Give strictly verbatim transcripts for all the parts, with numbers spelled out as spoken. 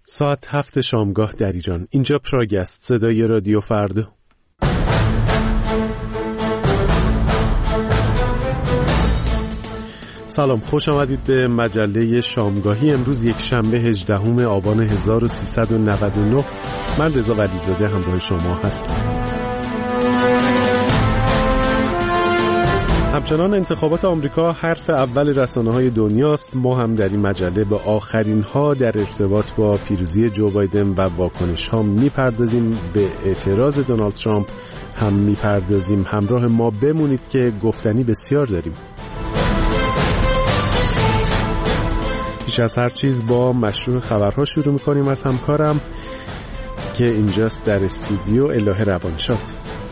ساعت هفت شامگاه در ایران. اینجا پراگ است، صدای رادیو فردا. سلام، خوش آمدید به مجله شامگاهی. امروز یک شنبه هجدهم آبان هزار و سیصد و نود و نه. من رضا ولیزاده همراه شما هستم. همچنان انتخابات آمریکا حرف اول رسانه‌های دنیاست. ما هم در این مجله به آخرین ها در ارتباط با پیروزی جو بایدن و واکنش ها میپردازیم. به اعتراض دونالد ترامپ هم میپردازیم. همراه ما بمونید که گفتنی بسیار داریم. پیش از هر چیز با مشروع خبرها شروع میکنیم از همکارم که اینجاست در استودیو، الهه روانشاد.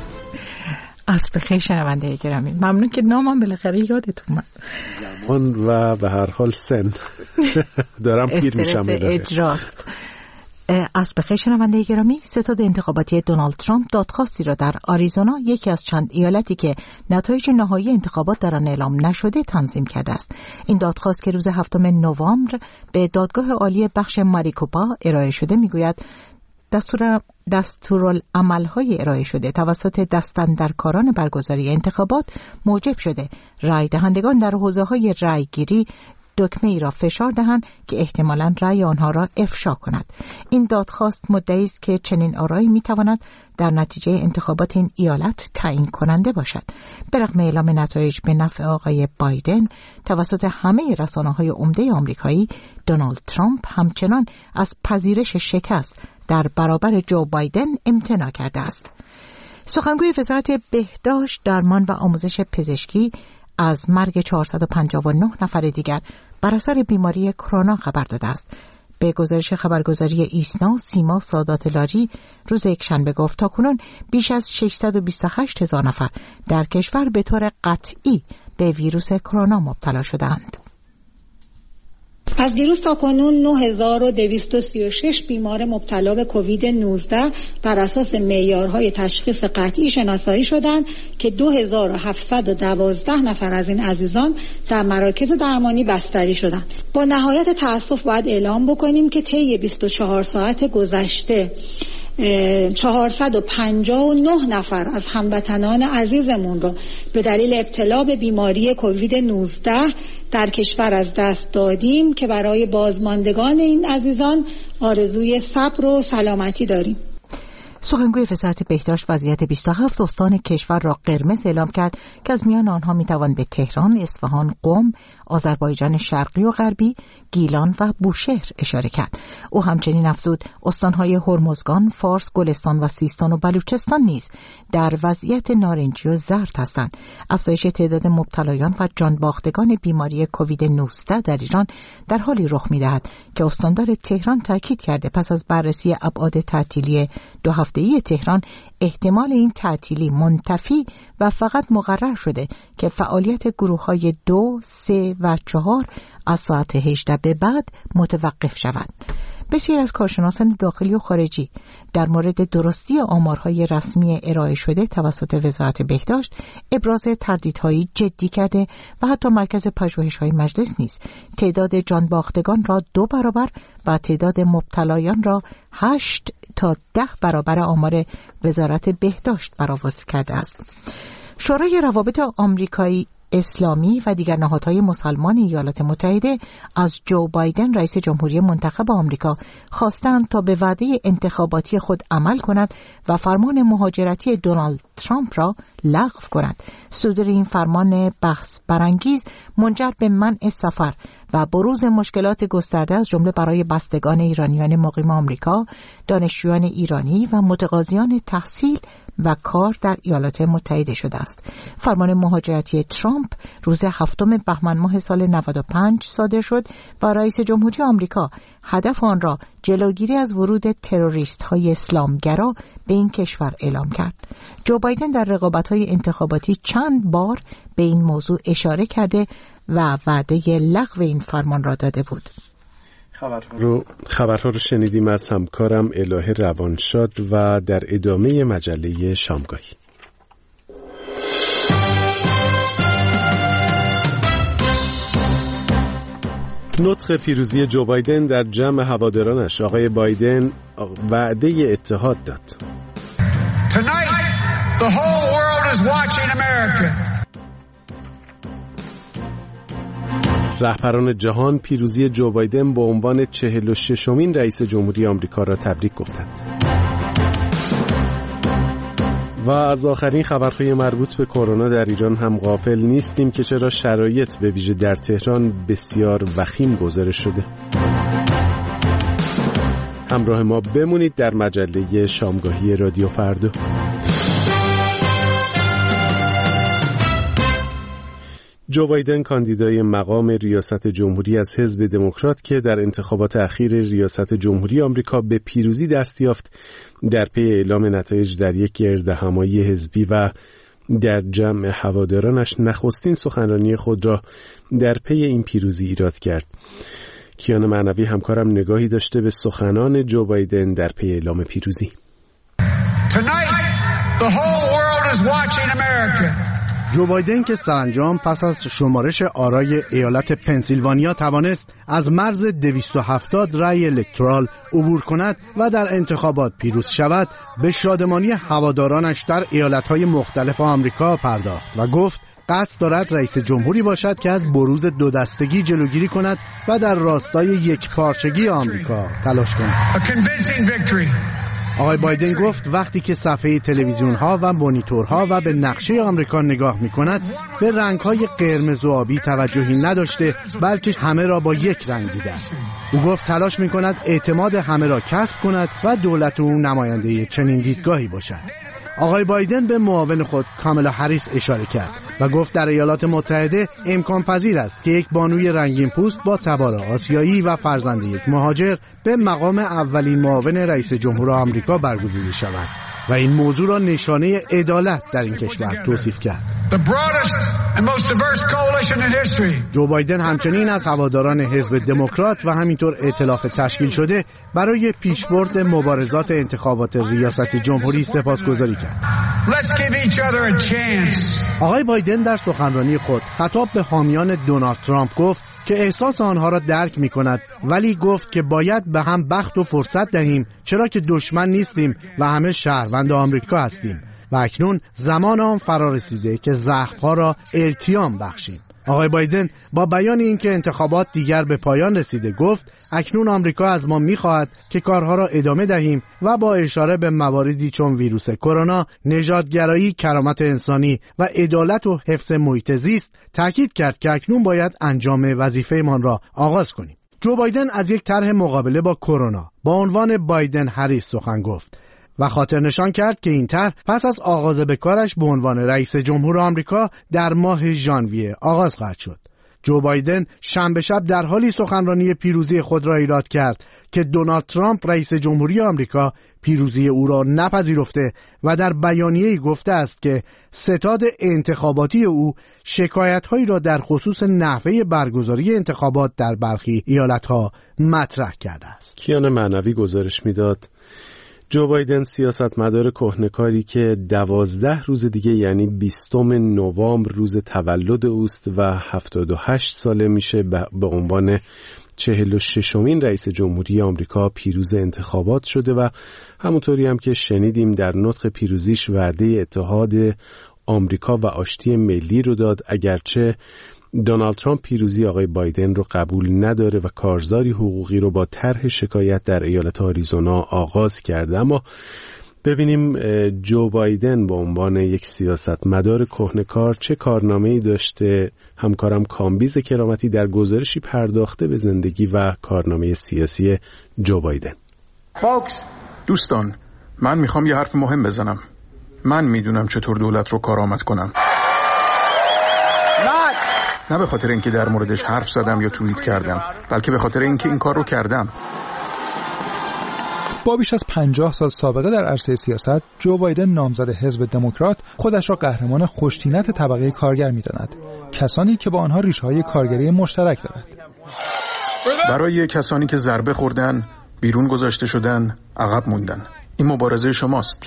عصر بخیر شنونده گرامی، ممنون که نامم بالاخره یادتون اومد. زمان و به هر حال سن دارم پیر میشم. اجراست. عصر بخیر شنونده گرامی، ستاد انتخاباتی دونالد ترامپ دادخواستی را در آریزونا، یکی از چند ایالتی که نتایج نهایی انتخابات در آن اعلام نشده، تنظیم کرده است. این دادخواست که روز هفتم نوامبر به دادگاه عالی بخش ماریکوپا ارائه شده میگوید دستور دستورالعمل‌های ارائه شده توسط دستاندرکاران برگزاری انتخابات موجب شده رای دهندگان در حوزه‌های رای گیری دکمه ای را فشار دهند که احتمالاً رای آنها را افشا کند. این دادخواست مدعی است که چنین آرایی می‌تواند در نتیجه انتخابات این ایالت تعیین کننده باشد. به رغم اعلام نتایج به نفع آقای بایدن توسط همه رسانه‌های عمده آمریکایی، دونالد ترامپ همچنان از پذیرش شکست در برابر جو بایدن امتناع کرده است. سخنگوی وزارت بهداشت، درمان و آموزش پزشکی از مرگ چهارصد و پنجاه و نه نفر دیگر بر اثر بیماری کرونا خبر داده است. به گزارش خبرگزاری ایسنا، سیما ساداتلاری روز یکشنبه گفت تاکنون بیش از ششصد و بیست و هشت هزار نفر در کشور به طور قطعی به ویروس کرونا مبتلا شدند. از دیروز تا کنون نه هزار و دویست و سی و شش بیمار مبتلا به کووید نوزده بر اساس معیارهای تشخیص قطعی شناسایی شدند که دو هزار و هفتصد و دوازده نفر از این عزیزان در مراکز درمانی بستری شدند. با نهایت تأسف باید اعلام بکنیم که طی بیست و چهار ساعت گذشته چهارصد و پنجاه و نه نفر از هموطنان عزیزمون رو به دلیل ابتلا به بیماری کووید نوزده در کشور از دست دادیم که برای بازماندگان این عزیزان آرزوی صبر و سلامتی داریم. سخنگوی وزارت بهداشت وضعیت بیست و هفت استان کشور را قرمز اعلام کرد که از میان آنها میتوان به تهران، اصفهان، قم، آذربایجان شرقی و غربی، گیلان و بوشهر اشاره کرد. او همچنین افزود استانهای هرمزگان، فارس، گلستان و سیستان و بلوچستان نیز در وضعیت نارنجی و زرد هستند. افزایش تعداد مبتلایان و جانباختگان بیماری کووید نوزده در ایران در حالی رخ می‌دهد که استاندار تهران تاکید کرده پس از بررسی ابعاد تعطیلی دو هفته‌ای تهران احتمال این تعطیلی منتفی و فقط مقرر شده که فعالیت گروه‌های دو، سه و چهار از ساعت هجده به بعد متوقف شود. بسیار از کارشناسان داخلی و خارجی در مورد درستی آمارهای رسمی ارائه شده توسط وزارت بهداشت ابراز تردیدهایی جدی کرده و حتی مرکز پژوهش‌های مجلس نیز تعداد جانباختگان را دو برابر و تعداد مبتلایان را هشت تا ده برابر آمار وزارت بهداشت برآورد کرده است. شورای روابط آمریکایی اسلامی و دیگر نهادهای مسلمان ایالات متحده از جو بایدن رئیس جمهوری منتخب آمریکا خواستند تا به وعده انتخاباتی خود عمل کند و فرمان مهاجرتی دونالد ترامپ را لغو کند. صدور این فرمان بحث برانگیز منجر به منع سفر و بروز مشکلات گسترده از جمله برای بستگان ایرانیان مقیم آمریکا، دانشجویان ایرانی و متقاضیان تحصیل و کار در ایالات متحده شده است. فرمان مهاجرتی ترامپ روز هفتم بهمن ماه سال نود و پنج صادر شد و رئیس جمهوری آمریکا هدف آن را جلوگیری از ورود تروریست‌های اسلامگرا به این کشور اعلام کرد. جو بایدن در رقابت‌های انتخاباتی چند بار به این موضوع اشاره کرده و وعده لغو این فرمان را داده بود. خبرها رو خبرها رو شنیدیم از همکارم الهه روانشاد و در ادامه مجله شامگاهی. نطق پیروزی جو بایدن در جمع هوادارانش. آقای بایدن وعده اتحاد داد. Tonight, the whole world is watching America. رهبران جهان پیروزی جو بایدن به عنوان چهل و ششمین رئیس جمهوری آمریکا را تبریک گفتند. و از آخرین خبرهای مربوط به کرونا در ایران هم غافل نیستیم که چرا شرایط به ویژه در تهران بسیار وخیم گزارش شده. همراه ما بمونید در مجله شامگاهی رادیو فردا. جو بایدن کاندیدای مقام ریاست جمهوری از حزب دموکرات که در انتخابات اخیر ریاست جمهوری آمریکا به پیروزی دست یافت، در پی اعلام نتایج در یک گردهمایی حزبی و در جمع هوادارانش نخستین سخنرانی خود را در پی این پیروزی ایراد کرد. کیان معنوی همکارم نگاهی داشته به سخنان جو بایدن در پی اعلام پیروزی. Tonight, the whole world is watching America. جو بایدن که سرانجام پس از شمارش آرای ایالت پنسیلوانیا توانست از مرز دویست و هفتاد رأی الکترال عبور کند و در انتخابات پیروز شود، به شادمانی هوادارانش در ایالت‌های مختلف آمریکا پرداخت و گفت قصد دارد رئیس جمهوری باشد که از بروز دو دستگی جلوگیری کند و در راستای یکپارچگی آمریکا تلاش کند. آقای بایدن گفت وقتی که صفحه تلویزیون‌ها و مانیتورها و به نقشه آمریکا نگاه می‌کند، به رنگ‌های قرمز و آبی توجهی نداشته، بلکه همه را با یک رنگ دیده است. او گفت تلاش می‌کند اعتماد همه را کسب کند و دولت او نماینده چنین دیدگاهی باشد. آقای بایدن به معاون خود کامالا هریس اشاره کرد و گفت در ایالات متحده امکان پذیر است که یک بانوی رنگین پوست با تبار آسیایی و فرزند یک مهاجر به مقام اولین معاون رئیس جمهور آمریکا برگزیده شود و این موضوع را نشانه عدالت در این کشور توصیف کرد. جو بایدن همچنین از هواداران حزب دموکرات و همینطور ائتلاف تشکیل شده برای پیشبرد مبارزات انتخابات ریاست جمهوری سپاسگزاری کرد. آقای بایدن در سخنرانی خود خطاب به حامیان دونالد ترامپ گفت که احساس آنها را درک می کند، ولی گفت که باید به هم بخت و فرصت دهیم، چرا که دشمن نیستیم و همه شهروند آمریکا هستیم و اکنون زمان آن فرا رسیده که زخم‌ها را التیام بخشیم. آقای بایدن با بیان اینکه انتخابات دیگر به پایان رسیده گفت اکنون آمریکا از ما می‌خواهد که کارها را ادامه دهیم و با اشاره به مواردی چون ویروس کرونا، نژادگرایی، کرامت انسانی و عدالت و حفظ محیط زیست تاکید کرد که اکنون باید انجام وظیفه‌مان را آغاز کنیم. جو بایدن از یک طرح مقابله با کرونا با عنوان بایدن هریس سخن گفت و خاطر نشان کرد که این طرح پس از آغاز به کارش به عنوان رئیس جمهور آمریکا در ماه ژانویه آغاز خواهد شد. جو بایدن شنبه شب در حالی سخنرانی پیروزی خود را ایراد کرد که دونالد ترامپ رئیس جمهوری آمریکا پیروزی او را نپذیرفته و در بیانیه‌ای گفته است که ستاد انتخاباتی او شکایت‌هایی را در خصوص نحوه برگزاری انتخابات در برخی ایالت‌ها مطرح کرده است. کیان معنوی گزارش می‌داد جو بایدن سیاستمدار کهنه‌کاری که دوازده روز دیگه یعنی بیستم نوامبر روز تولد اوست و هفتاد و هشت ساله میشه به عنوان چهل و ششمین رئیس جمهوری آمریکا پیروز انتخابات شده و همونطوری هم که شنیدیم در نطق پیروزیش وعده اتحاد آمریکا و آشتی ملی رو داد، اگرچه دونالد ترامپ پیروزی آقای بایدن رو قبول نداره و کارزاری حقوقی رو با طرح شکایت در ایالت آریزونا آغاز کرده. اما ببینیم جو بایدن به عنوان یک سیاستمدار کهنه‌کار چه کارنامه‌ای داشته. همکارم کامبیز کرامتی در گزارشی پرداخته به زندگی و کارنامه سیاسی جو بایدن. فاکس دوستان، من میخوام یه حرف مهم بزنم. من میدونم چطور دولت رو کارآمد کنم. نه به خاطر اینکه در موردش حرف زدم یا توییت کردم، بلکه به خاطر اینکه این کار رو کردم. با بیش از پنجاه سال سابقه در عرصه سیاست، جو بایدن نامزد حزب دموکرات خودش را قهرمان خوش‌طینت طبقه کارگر می‌داند، کسانی که با آنها ریشه‌های کارگری مشترک دارد. برای کسانی که ضربه خوردن، بیرون گذاشته شدن، عقب موندن. این مبارزه شماست.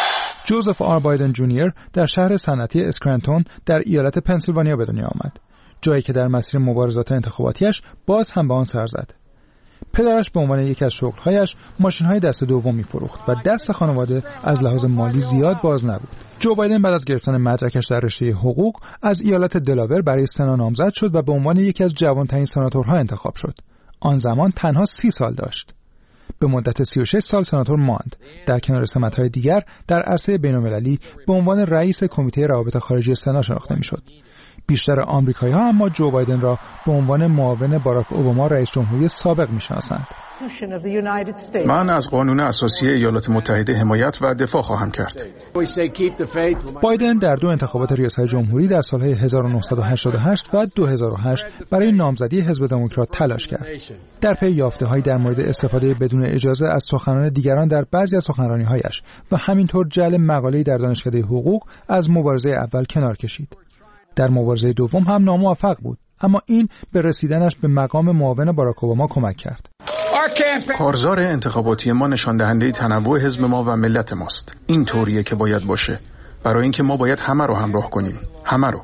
جوزف آر بایدن جونیور در شهر صنعتی اسکرانتون در ایالت پنسیلوانیا به دنیا آمد. جایی که در مسیر مبارزات انتخاباتیش باز هم به آن سر زد. پدرش به عنوان یکی از شغل‌هایش ماشین‌های دست دوم می‌فروخت و دست خانواده از لحاظ مالی زیاد باز نبود. جو بایدن بعد از گرفتن مدرکش در رشته حقوق از ایالت دلاور برای سنا نامزد شد و به عنوان یکی از جوان‌ترین سناتورها انتخاب شد. آن زمان تنها سی سال داشت. به مدت سی و شش سال سناتور ماند. در کنار سمت‌های دیگر در عرصه بین‌المللی به عنوان رئیس کمیته روابط خارجی سنا شناخته می‌شد. بیشتر آمریکایی‌ها اما جو بایدن را به عنوان معاون باراک اوباما رئیس جمهوری سابق می‌شناسند. من از قانون اساسی ایالات متحده حمایت و دفاع خواهم کرد. بایدن در دو انتخابات ریاست جمهوری در سالهای هزار و نهصد و هشتاد و هشت و دو هزار و هشت برای نامزدی حزب دموکرات تلاش کرد. در پی یافته‌هایی در مورد استفاده بدون اجازه از سخنان دیگران در بعضی از سخنرانی‌هایش و همینطور جعل مقاله‌ای در دانشکده حقوق از مبارزه اول کنار کشید. در مبارزه دوم هم ناموفق بود، اما این به رسیدنش به مقام معاون باراک اوباما کمک کرد. کارزار انتخاباتی ما نشان دهنده تنوع حزب ما و ملت ماست. این طوریه که باید باشه. برای اینکه ما باید همه رو همراه کنیم. همه رو.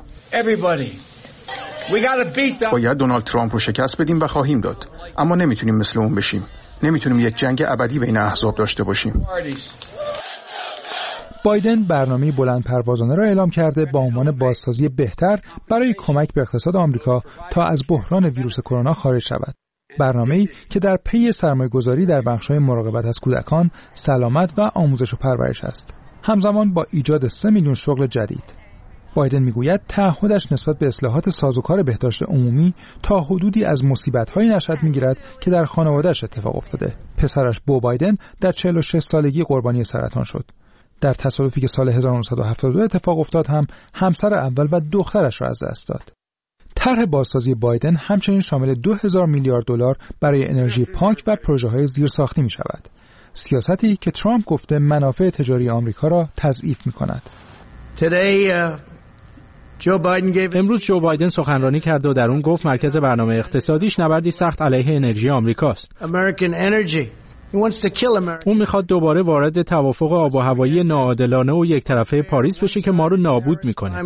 باید دونالد ترامپ رو شکست بدیم و خواهیم داد. اما نمیتونیم مثل اون بشیم. نمیتونیم یک جنگ ابدی بین احزاب داشته باشیم. بایدن برنامه بلند پروازانه را اعلام کرده با عنوان بازسازی بهتر برای کمک به اقتصاد آمریکا تا از بحران ویروس کرونا خارج شود. برنامه‌ای که در پی سرمایه‌گذاری در بخش‌های مراقبت از کودکان، سلامت و آموزش و پرورش است. همزمان با ایجاد سه میلیون شغل جدید. بایدن میگوید تعهدش نسبت به اصلاحات سازوکار بهداشت عمومی تا حدودی از مصیبت‌هایی نشأت می‌گیرد که در خانواده‌اش اتفاق افتاده. پسرش بو بایدن در چهل و شش سالگی قربانی سرطان شد. در تصادفی که سال هزار و نهصد و هفتاد و دو اتفاق افتاد هم همسر اول و دخترش را از دست داد. طرح بازسازی بایدن همچنین شامل دو هزار میلیارد دلار برای انرژی پاک و پروژه‌های زیرساختی می‌شود. سیاستی که ترامپ گفته منافع تجاری آمریکا را تضعیف می‌کند. امروز جو بایدن سخنرانی کرد و در اون گفت مرکز برنامه اقتصادیش نبردی سخت علیه انرژی آمریکاست. اون میخواد دوباره وارد توافق آب و هوایی ناعادلانه و یک طرفه پاریس بشه که ما رو نابود میکنه.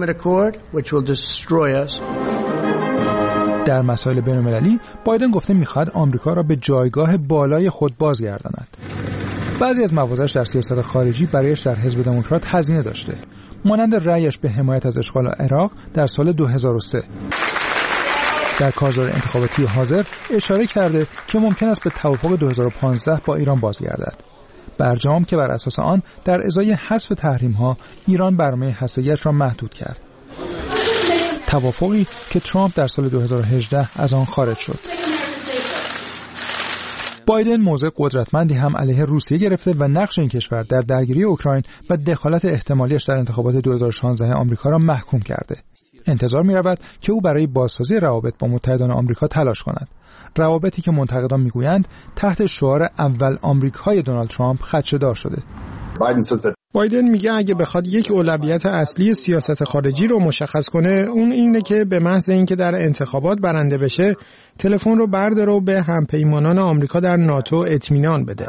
در مسائل بین‌المللی بایدن گفته میخواد آمریکا را به جایگاه بالای خود بازگرداند. بعضی از موازش در سیاست خارجی برایش در حزب دموکرات هزینه داشته، مانند رأیش به حمایت از اشغال عراق در سال دو هزار و سه. در کارزار انتخاباتی حاضر اشاره کرده که ممکن است به توافق دو هزار و پانزده با ایران بازگردد. برجام که بر اساس آن در ازای حذف تحریم‌ها ایران برنامه هسته‌ای‌اش را محدود کرد. توافقی که ترامپ در سال دو هزار و هجده از آن خارج شد. بایدن موضع قدرتمندی هم علیه روسیه گرفته و نقش این کشور در درگیری اوکراین و دخالت احتمالیش در انتخابات دو هزار و شانزده آمریکا را محکوم کرده. انتظار می‌رود که او برای بازسازی روابط با متحدان آمریکا تلاش کند. روابطی که منتقدان می‌گویند تحت شعار اول آمریکای دونالد ترامپ خدشه‌دار شده. بایدن میگه اگه بخواد یک اولویت اصلی سیاست خارجی رو مشخص کنه، اون اینه که به محض اینکه در انتخابات برنده بشه، تلفن رو برداره و به همپیمانان آمریکا در ناتو اطمینان بده.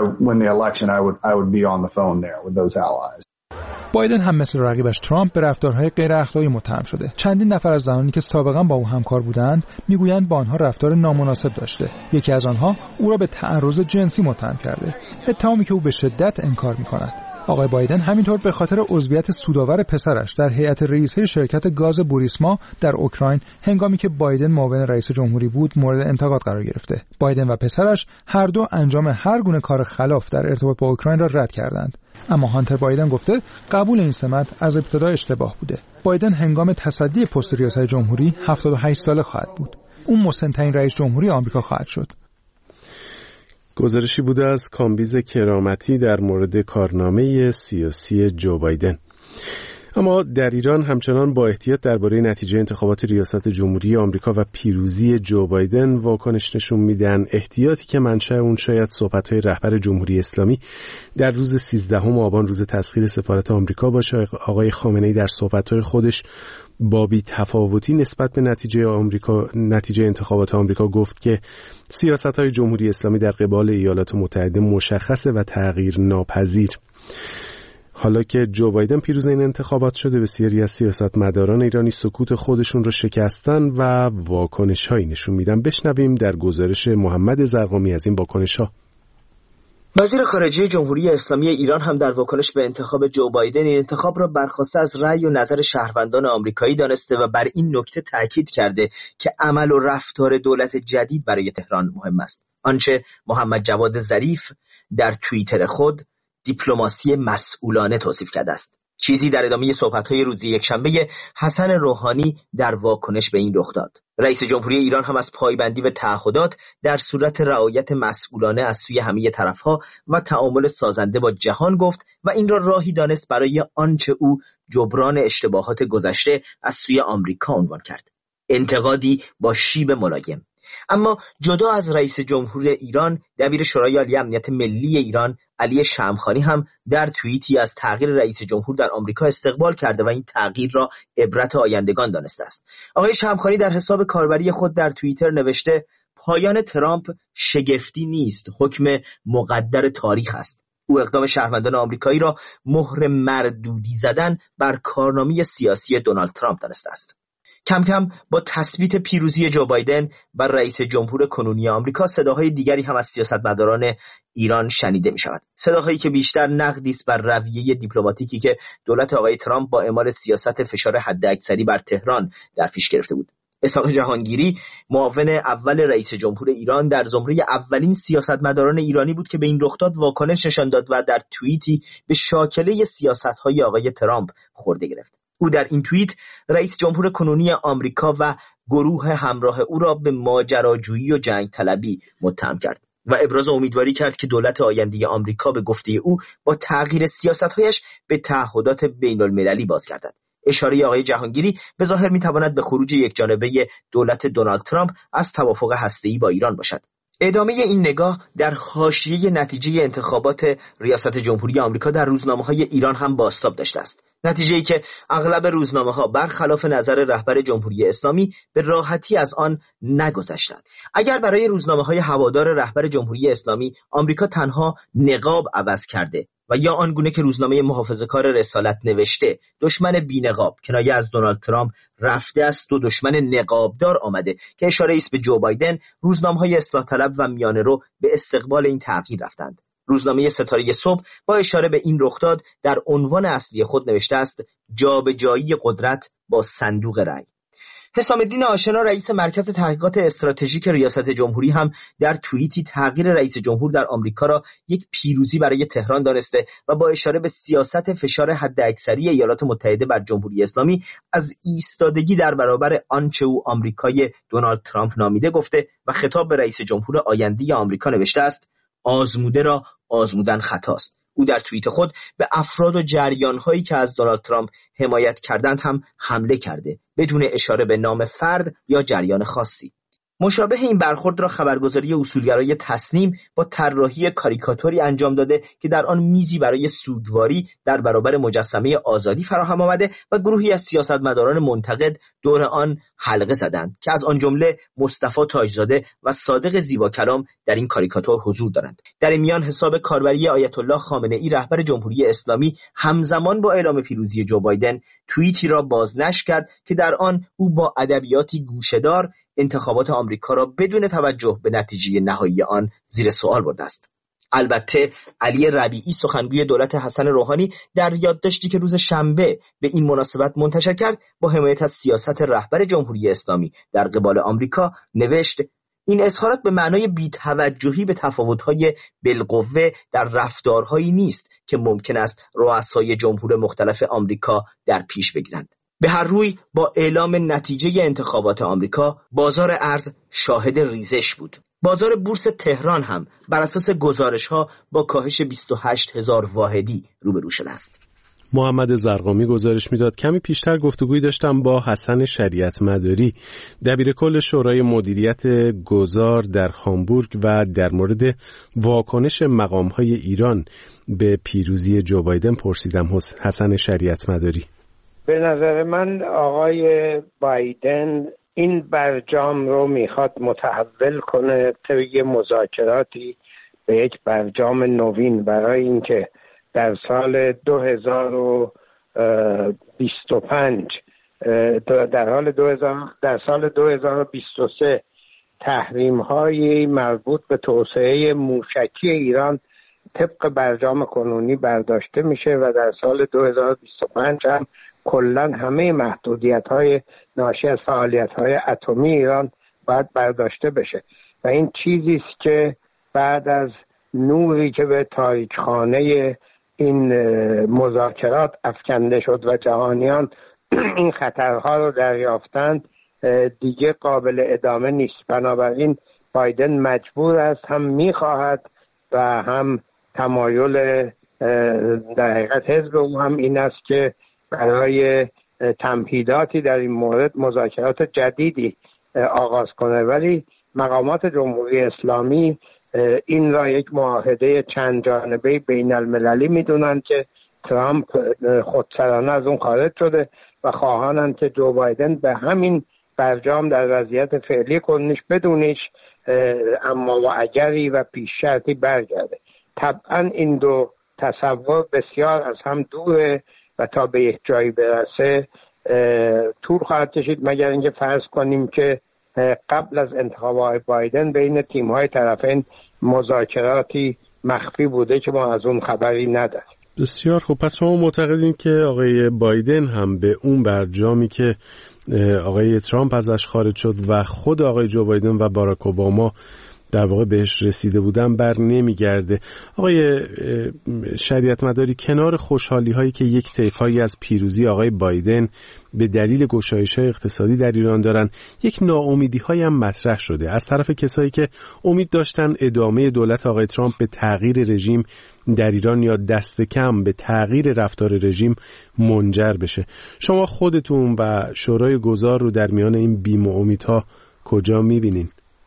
بایدن هم مثل رقیبش ترامپ به رفتارهای غیر اخلاقی متهم شده. چندین نفر از زنانی که سابقا با او همکار بودند میگویند با آنها رفتار نامناسب داشته. یکی از آنها او را به تعرض جنسی متهم کرده، اتهامی که او به شدت انکار می‌کند. آقای بایدن همینطور به خاطر عضویت سودآور پسرش در هیئت رئیسه شرکت گاز بوریسما در اوکراین هنگامی که بایدن معاون رئیس جمهوری بود مورد انتقاد قرار گرفته. بایدن و پسرش هر دو انجام هر گونه کار خلاف در ارتباط با اوکراین را رد کردند. اما هانتر بایدن گفته قبول این سمت از ابتدا اشتباه بوده. بایدن هنگام تصدی پست ریاست جمهوری هفتاد و هشت ساله خواهد بود. اون مسن‌ترین رئیس جمهوری آمریکا خواهد شد. گزارشی بوده از کامبیز کرامتی در مورد کارنامه سیاسی جو بایدن. اما در ایران همچنان با احتیاط درباره نتیجه انتخابات ریاست جمهوری آمریکا و پیروزی جو بایدن واکنش نشون میدن. احتیاطی که منشأ اون شاید صحبت‌های رهبر جمهوری اسلامی در روز سیزدهم آبان روز تسخیر سفارت آمریکا باشه. آقای خامنه‌ای در صحبت‌های خودش با بی تفاوتی نسبت به نتیجه آمریکا نتیجه انتخابات آمریکا گفت که سیاست‌های جمهوری اسلامی در قبال ایالات متحده مشخصه و تغییر ناپذیر. حالا که جو بایدن پیروز این انتخابات شده، بسیاری از سیاستمداران ایرانی سکوت خودشون رو شکستن و واکنش‌هایی نشون میدن. بشنویم در گزارش محمد زرقامی از این واکنش‌ها. وزیر خارجه جمهوری اسلامی ایران هم در واکنش به انتخاب جو بایدن این انتخاب را برخواسته از رأی و نظر شهروندان آمریکایی دانسته و بر این نکته تاکید کرده که عمل و رفتار دولت جدید برای تهران مهم است. آنچه محمد جواد ظریف در توییتر خود دیپلماسی مسئولانه توصیف کرده است. چیزی در ادامه صحبت‌های روز یکشنبه حسن روحانی در واکنش به این رخ داد. رئیس جمهوری ایران هم از پایبندی به تعهدات در صورت رعایت مسئولانه از سوی همه طرف‌ها و تعامل سازنده با جهان گفت و این را راهی دانست برای آنچه او جبران اشتباهات گذشته از سوی آمریکا عنوان کرد. انتقادی با شیب ملایم. اما جدا از رئیس جمهور ایران، دبیر شورای عالی امنیت ملی ایران علی شمخانی هم در توییتی از تغییر رئیس جمهور در آمریکا استقبال کرده و این تغییر را عبرت آیندگان دانسته است. آقای شمخانی در حساب کاربری خود در توییتر نوشته: پایان ترامپ شگفتی نیست، حکم مقدر تاریخ است. او اقدام شهروندان آمریکایی را مهر مردودی زدن بر کارنامه سیاسی دونالد ترامپ دانسته است. کم کم با تثبیت پیروزی جو بایدن بر رئیس جمهور کنونی آمریکا، صداهای دیگری هم از سیاستمداران ایران شنیده می شود. صداهایی که بیشتر نقدی است بر رویه دیپلماتیکی که دولت آقای ترامپ با اعمال سیاست فشار حداکثری بر تهران در پیش گرفته بود. اسحاق جهانگیری، معاون اول رئیس جمهور ایران، در زمره اولین سیاستمداران ایرانی بود که به این رخداد واکنش نشان داد و در توییتی به شاکله سیاست‌های آقای ترامپ خورده گرفت. او در این توییت رئیس جمهور کنونی آمریکا و گروه همراه او را به ماجراجویی و جنگ طلبی متهم کرد و ابراز امیدواری کرد که دولت آینده آمریکا به گفته او با تغییر سیاست‌هایش به تعهدات بین‌المللی بازگردد. اشاره آقای جهانگیری به ظاهر می‌تواند به خروج یکجانبه دولت دونالد ترامپ از توافق هسته‌ای با ایران باشد. ادامه این نگاه در حاشیه نتیجه انتخابات ریاست جمهوری آمریکا در روزنامه‌های ایران هم بازتاب داشته است. نتیجه‌ای که اغلب روزنامه‌ها برخلاف نظر رهبر جمهوری اسلامی به راحتی از آن نگذشتند. اگر برای روزنامه‌های هوادار رهبر جمهوری اسلامی آمریکا تنها نقاب عوض کرده و یا آنگونه که روزنامه محافظه‌کار رسالت نوشته دشمن بی‌نقاب کنایه از دونالد ترامپ رفته است و دشمن نقابدار آمده که اشاره است به جو بایدن، روزنامه‌های اصلاح طلب و میانه‌رو به استقبال این تغییر رفتند. روزنامه ستاره صبح با اشاره به این رخداد در عنوان اصلی خود نوشته است: جابجایی قدرت با صندوق رأی. حسام الدین آشنا، رئیس مرکز تحقیقات استراتژیک ریاست جمهوری، هم در توییتی تغییر رئیس جمهور در آمریکا را یک پیروزی برای تهران دانسته و با اشاره به سیاست فشار حداکثری ایالات متحده بر جمهوری اسلامی از ایستادگی در برابر آنچه او آمریکای دونالد ترامپ نامیده گفته و خطاب به رئیس جمهور آینده آمریکا نوشته است: آزموده را آزمودن خطاست. او در توییت خود به افراد و جریان‌هایی که از دونالد ترامپ حمایت کردند هم حمله کرده، بدون اشاره به نام فرد یا جریان خاصی. مشابه این برخورد را خبرگزاری اصولگرای تصنیم با طراحی کاریکاتوری انجام داده که در آن میزی برای سوگواری در برابر مجسمه آزادی فراهم آمده و گروهی از سیاستمداران منتقد دور آن حلقه زدند که از آن جمله مصطفی تاجزاده و صادق زیباکلام در این کاریکاتور حضور دارند. در این میان حساب کاربری آیت الله خامنه‌ای، رهبر جمهوری اسلامی، همزمان با اعلام پیروزی جو بایدن توییتی را بازنشر کرد که در آن او با ادبیاتی گوشه‌دار انتخابات آمریکا را بدون توجه به نتیجه نهایی آن زیر سوال برده است. البته علی ربیعی، سخنگوی دولت حسن روحانی، در یادداشتی که روز شنبه به این مناسبت منتشر کرد با حمایت از سیاست رهبر جمهوری اسلامی در قبال آمریکا نوشت: این اظهارات به معنای بی‌توجهی به تفاوت‌های بالقوه در رفتارهایی نیست که ممکن است رؤسای جمهور مختلف آمریکا در پیش بگیرند. به هر روی با اعلام نتیجه انتخابات آمریکا، بازار ارز شاهد ریزش بود. بازار بورس تهران هم بر اساس گزارش‌ها با کاهش بیست و هشت هزار واحدی روبرو شده است. محمد زرقامی گزارش میداد. کمی پیشتر گفتگویی داشتم با حسن شریعت مداری، دبیر کل شورای مدیریت گذار در هامبورگ، و در مورد واکنش مقام‌های ایران به پیروزی جو بایدن پرسیدم. حسن شریعت مداری: به نظر من آقای بایدن این برجام رو میخواد متحول کنه طی مذاکراتی به یک برجام نوین برای اینکه در سال دو هزار و بیست و پنج در حال دو هزار در سال دو هزار و بیست و سه تحریم های مربوط به توسعه موشکی ایران طبق برجام کنونی برداشته میشه و در سال دو هزار و بیست و پنج هم کلا همه محدودیت های ناشی از فعالیت های اتمی ایران باید برداشته بشه و این چیزی است که بعد از نوری که به تاریکخانه این مذاکرات افکنده شد و جهانیان این خطرها رو دریافتند دیگه قابل ادامه نیست. بنابراین بایدن مجبور است، هم میخواهد و هم تمایل در حقیقت حزب او هم این است که برای تمهیداتی در این مورد مذاکرات جدیدی آغاز کنه، ولی مقامات جمهوری اسلامی این را یک معاهده چند جانبه بین المللی میدونن که ترامپ خودسرانه از اون خارج شده و خواهانند که جو بایدن به همین برجام در وضعیت فعلی کنش بدونش اما و اگری و پیش شرطی برگرده. طبعا این دو تصور بسیار از هم دوره و تا به یک جایی برسه طول خواهد کشید، مگر اینکه فرض کنیم که قبل از انتخاب بایدن بین تیم‌های طرفین مذاکراتی مخفی بوده که ما از اون خبری نداریم. بسیار خوب. پس شما معتقدین که آقای بایدن هم به اون برجامی که آقای ترامپ ازش خارج شد و خود آقای جو بایدن و باراک اوباما در واقع بهش رسیده بودن بر نمیگرده. آقای شریعت مداری، کنار خوشحالی هایی که یک طیف‌هایی از پیروزی آقای بایدن به دلیل گشایش‌های اقتصادی در ایران دارن، یک ناامیدی های هم مطرح شده از طرف کسایی که امید داشتن ادامه دولت آقای ترامپ به تغییر رژیم در ایران یا دست کم به تغییر رفتار رژیم منجر بشه. شما خودتون و شورای گذار رو در میان این بیم و امیدها کجا می‌بینین؟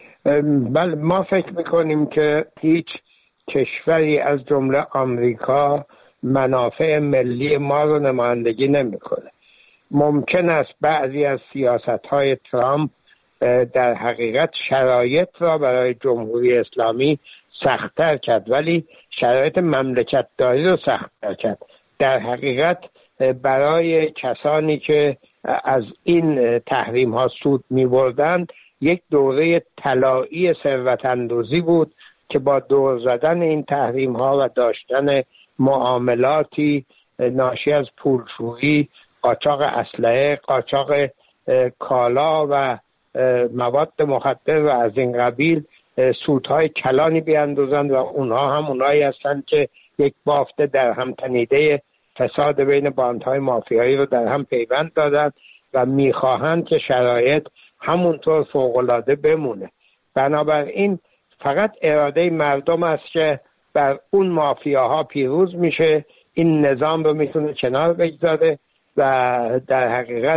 بله، ما فکر میکنیم که هیچ کشوری از جمله آمریکا منافع ملی ما رو نمایندگی نمیکنه. ممکن است بعضی از سیاست‌های ترامپ در حقیقت شرایط را برای جمهوری اسلامی سخت‌تر کرد، ولی شرایط مملکت داری رو سخت‌تر کرد. در حقیقت برای کسانی که از این تحریم ها سود می‌بردند یک دوره طلایی ثروت اندوزی بود که با دور زدن این تحریم ها و داشتن معاملاتی ناشی از پولشویی، قاچاق اسلحه، قاچاق کالا و مواد مخدر و از این قبیل سودهای کلانی بیاندازند و اونها هم اونایی هستند که یک بافت در هم تنیده فساد بین باندهای مافیایی رو در هم پیوند دادند و میخواهند که شرایط همونطور فوق‌العاده بمونه. بنابراین فقط اراده مردم است که بر اون مافیاها پیروز میشه، این نظام رو میتونه کنار بگذاره و در حقیقت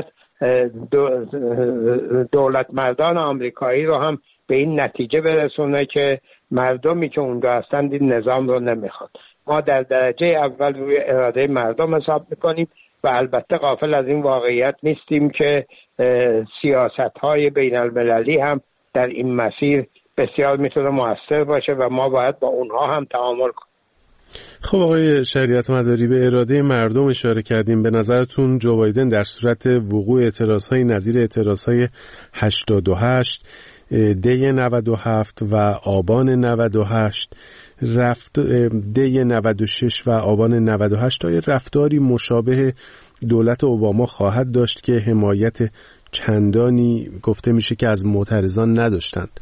دولت مردان آمریکایی رو هم به این نتیجه برسونه که مردمی که اونجا هستند این نظام رو نمیخواد. ما در درجه اول روی اراده مردم حساب میکنیم و البته غافل از این واقعیت نیستیم که سیاست‌های بین المللی هم در این مسیر بسیار میتونه موثر باشه و ما باید با اونها هم تعامل کنیم. خب آقای شریعت مداری، به اراده مردم اشاره کردیم. به نظرتون جو بایدن در صورت وقوع اعتراض‌های نظیر اعتراض‌های هشتاد و هشت، دی نود و هفت و آبان نود و هشت، رفت دی نود و شش و آبان نود و هشت های رفتاری مشابه دولت اوباما خواهد داشت که حمایت چندانی گفته میشه که از معترضان نداشتند؟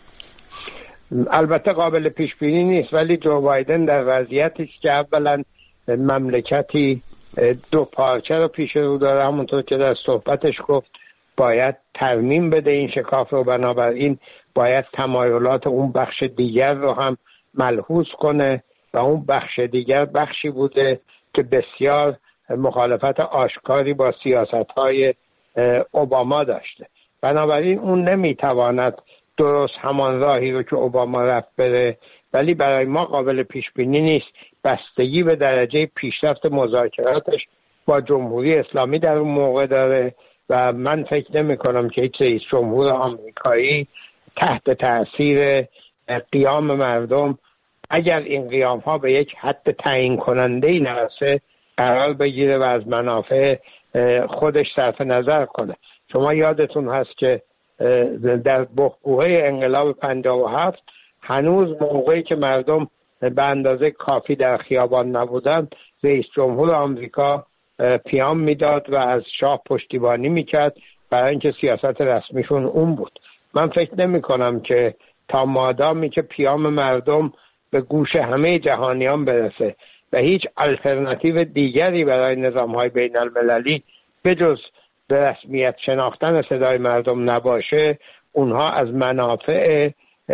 البته قابل پیش بینی نیست، ولی جو بایدن در وضعیتی است که اولا مملکتی دو پارچه رو پیش رو داره، همونطور که در صحبتش گفت باید ترمیم بده این شکاف رو، بنابراین باید تمایلات اون بخش دیگر رو هم ملحوظ کنه و اون بخش دیگر بخشی بوده که بسیار مخالفت آشکاری با سیاست‌های اوباما داشته. بنابراین اون نمیتواند درست همان راهی رو که اوباما رفت بره، ولی برای ما قابل پیش بینی نیست. بستگی به درجه پیشرفت مذاکراتش با جمهوری اسلامی در اون موقع داره و من فکر نمی کنم که هیچ رئیس جمهور آمریکایی تحت تأثیر قیام مردم اگر این قیام ها به یک حد تعیین کننده ای نرسه قرار بگیره و از منافع خودش صرف نظر کنه. شما یادتون هست که در بحبوحه انقلاب پنجاه و هفت هنوز موقعی که مردم به اندازه کافی در خیابان نبودن، رئیس جمهور آمریکا پیام میداد و از شاه پشتیبانی میکرد برای اینکه سیاست رسمیشون اون بود. من فکر نمی کنم که تا مادامی که پیام مردم به گوش همه جهانیان برسه و هیچ الटरناتیو دیگری برای نظام‌های بین المللی به جز به رسمیت شناختن صدای مردم نباشه، اونها از منافع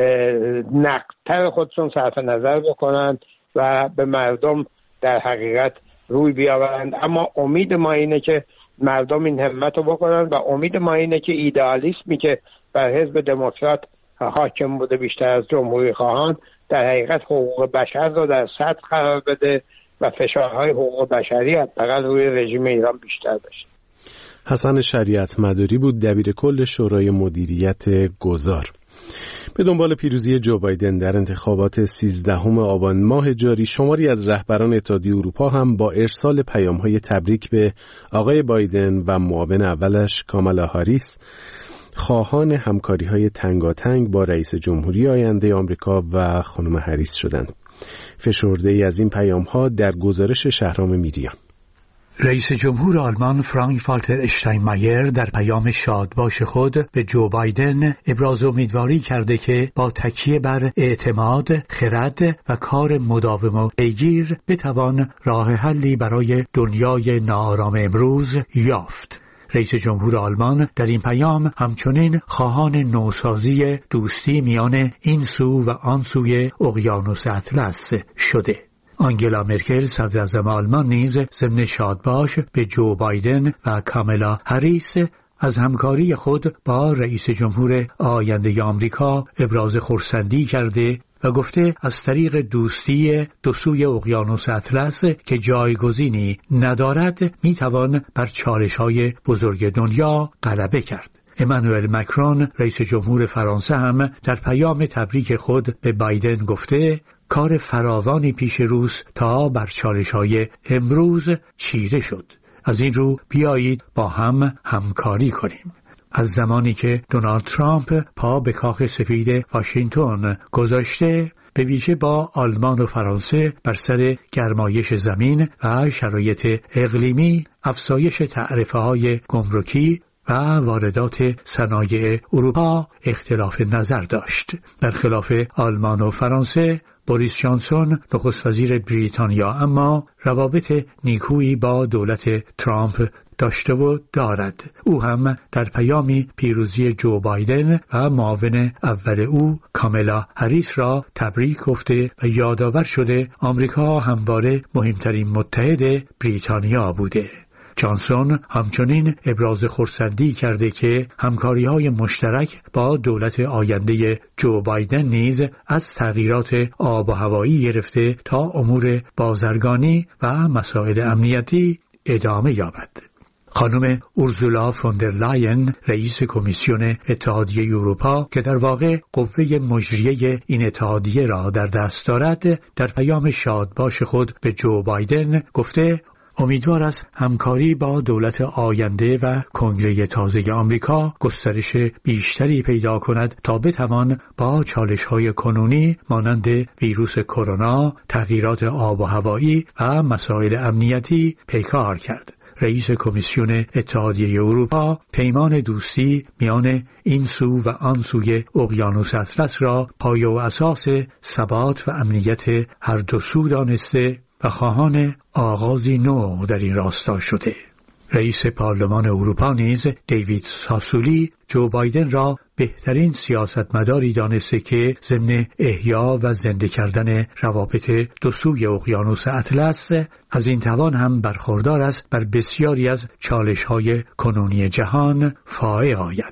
نقدتر خودشون صرف نظر بکنند و به مردم در حقیقت روی بیاورند. اما امید ما اینه که مردم این همت رو بکنن و امید ما اینه که ایدئالیسمی که بر حزب دموکرات حاکم بوده بیشتر از جمهوری خواهان در حقیقت حقوق بشر رو در سطح قرار بده و فشارهای حقوق بشری حداقل روی رژیم ایران بیشتر بشه. حسن شریعت مداری بود، دبیر کل شورای مدیریت گذار. به دنبال پیروزی جو بایدن در انتخابات سیزدهم آبان ماه جاری، شماری از رهبران اتحادیه اروپا هم با ارسال پیام‌های تبریک به آقای بایدن و معاون اولش کامالا هاریس خواهان همکاری‌های تنگاتنگ با رئیس جمهوری آینده آمریکا و خانم هاریس شدند. فشرده‌ای از این پیام‌ها در گزارش شهرام میریان. رئیس جمهور آلمان فرانک والتر اشتاینمایر در پیام شادباش خود به جو بایدن ابراز امیدواری کرده که با تکیه بر اعتماد، خرد و کار مداوم و پیگیر بتوان راه حلی برای دنیای ناآرام امروز یافت. رئیس جمهور آلمان در این پیام همچنین خواهان نوسازی دوستی میان این سو و آن سوی اقیانوس اطلس شده. آنگلا مرکل صدراعظم آلمان نیز ضمن شادباش به جو بایدن و کامالا هاریس از همکاری خود با رئیس جمهور آینده آمریکا ابراز خرسندی کرده و گفته از طریق دوستی دو سوی اقیانوس اطلس که جایگزینی ندارد میتوان بر چالش‌های بزرگ دنیا غلبه کرد. امانوئل مکرون رئیس جمهور فرانسه هم در پیام تبریک خود به بایدن گفته کار فراوانی پیش روست تا بر چالش‌های امروز چیره شد. از این رو بیایید با هم همکاری کنیم. از زمانی که دونالد ترامپ پا به کاخ سفید واشنگتن گذاشته، به ویژه با آلمان و فرانسه بر سر گرمایش زمین و شرایط اقلیمی، افزایش تعرفه‌های گمرکی و واردات صنایع اروپا اختلاف نظر داشت. برخلاف آلمان و فرانسه، بوریس جانسون نخست وزیر بریتانیا اما روابط نیکویی با دولت ترامپ داشته و دارد. او هم در پیامی پیروزی جو بایدن و معاون اول او کامالا هاریس را تبریک گفته و یادآور شده آمریکا همواره مهمترین متحد بریتانیا بوده. جانسون همچنین ابراز خرسندی کرده که همکاری‌های مشترک با دولت آینده جو بایدن نیز از تغییرات آب و هوایی گرفته تا امور بازرگانی و مسائل امنیتی ادامه یابد. خانم اورزولا فوندرلاین رئیس کمیسیون اتحادیه اروپا که در واقع قوه مجریه این اتحادیه را در دست دارد، در پیام شادباش خود به جو بایدن گفته امیدوار است همکاری با دولت آینده و کنگره تازه آمریکا گسترش بیشتری پیدا کند تا بتوان با چالش‌های کنونی مانند ویروس کرونا، تغییرات آب و هوایی و مسائل امنیتی پیکار کرد. رئیس کمیسیون اتحادیه اروپا پیمان دوستی میان این سو و آن سوی اقیانوس اطلس را پایه و اساس ثبات و امنیت هر دو سو دانسته و خواهان آغازی نو در این راستا شده. رئیس پارلمان اروپا نیز دیوید ساسولی جو بایدن را بهترین سیاستمداری دانسته که ضمن احیا و زنده کردن روابط دو سوی اقیانوس اطلس از این توان هم برخوردار است بر بسیاری از چالش‌های کنونی جهان فائق آید.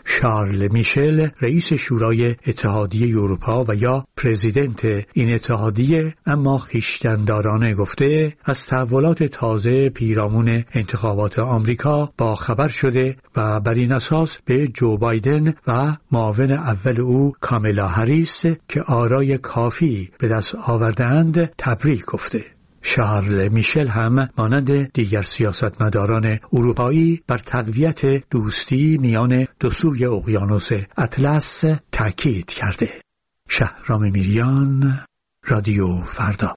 شارل میشل رئیس شورای اتحادیه اروپا و یا پرزیدنت این اتحادیه اما خویشتن‌دارانه گفته از تحولات تازه پیرامون انتخابات آمریکا با خبر شده و بر این اساس به جو بایدن و معاون اول او کاملا هریس که آرای کافی به دست آورده‌اند تبریک گفته. شارل میشل هم مانند دیگر سیاستمداران اروپایی بر تقویت دوستی میان دو سوی اقیانوس اطلس تاکید کرده. شهرام میریان، رادیو فردا.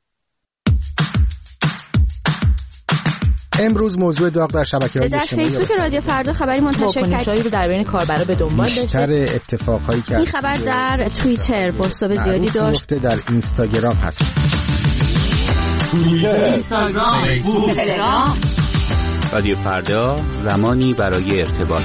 امروز موضوع داغ در شبکه‌های اجتماعی در فیسبوک رادیو فردا خبری منتشر کرد رو در بین کاربرا به دنبال داشته. بیشتر اتفاقایی که این خبر در توییتر بازتاب زیادی داشت. در اینستاگرام هست. اینستاگرام، فیسبوک، تلگرام. رادیو فردا، زمانی برای ارتباط.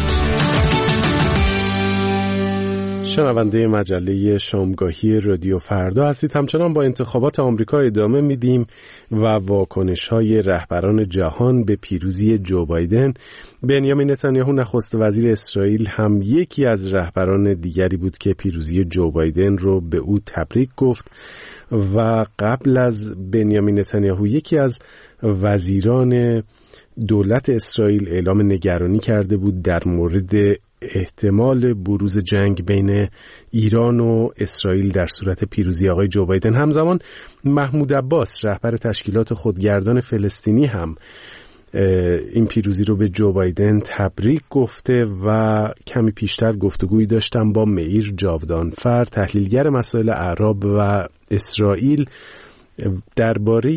شنونده مجله شامگاهی رادیو فردا هستید. همچنان با انتخابات آمریکا ادامه میدیم و واکنش‌های رهبران جهان به پیروزی جو بایدن. بنیامین نتانیاهو نخست وزیر اسرائیل هم یکی از رهبران دیگری بود که پیروزی جو بایدن رو به او تبریک گفت و قبل از بنیامین نتانیاهو یکی از وزیران دولت اسرائیل اعلام نگرانی کرده بود در مورد احتمال بروز جنگ بین ایران و اسرائیل در صورت پیروزی آقای جو بایدن. همزمان محمود عباس رهبر تشکیلات خودگردان فلسطینی هم این پیروزی رو به جو بایدن تبریک گفته و کمی پیشتر گفتگویی داشتم با معیر جاودانفر تحلیلگر مسائل اعراب و اسرائیل درباره